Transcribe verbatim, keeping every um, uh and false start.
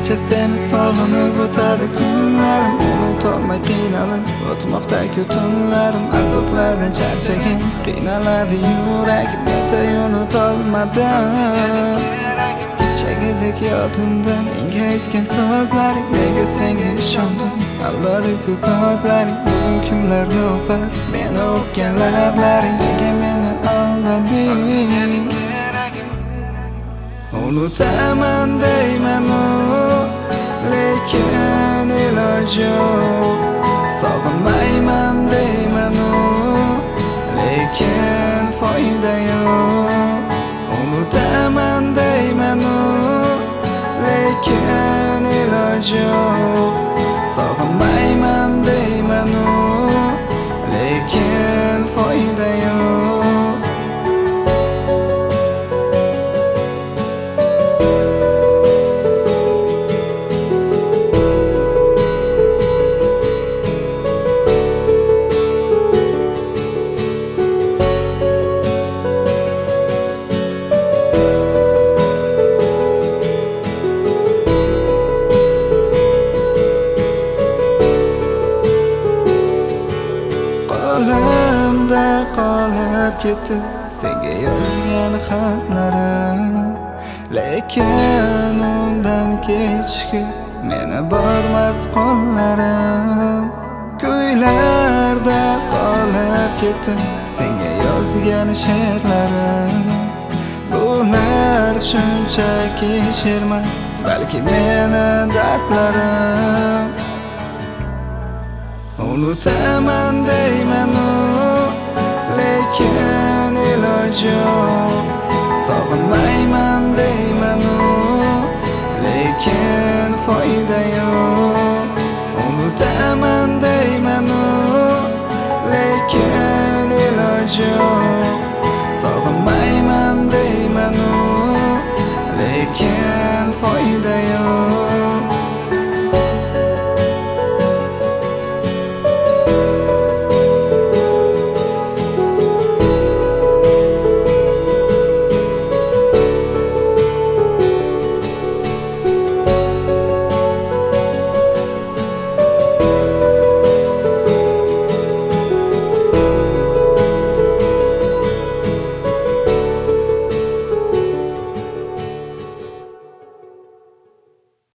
necha seni sog'inib o'tadi kunlarim, unutolmay qiynalib o'tmoqda-ku tunlarim. Azoblardan charchagan qiynaladi yuragim, netay unutolmadim. Kechagidek yodimda menga aytgan so'zlaring, nega senga ishondim aldadi-ku ko'zlaring. Bugun kimlarni o'par meni o'pgan lablaring, nega meni aldading? Unutaman deymanu, lekin iloji yo'q. Sog'inmayman deymanu, lekin foyda yo'q. Unutaman deymanu, lekin iloji yo'q. Sog'inmayman deymanu, lekin foyda yo'q. Qo'limda qolib ketdi senga yozgan xatlarim, lekin undan kechki meni bormas qo'llarim. Kuylarda qolib ketdi senga yozgan she'rlarim, bular shunchaki she'rmas, balki meni dardlarim. Unutaman deymanu, lekin iloji yo'q. Sog'inmayman deymanu, lekin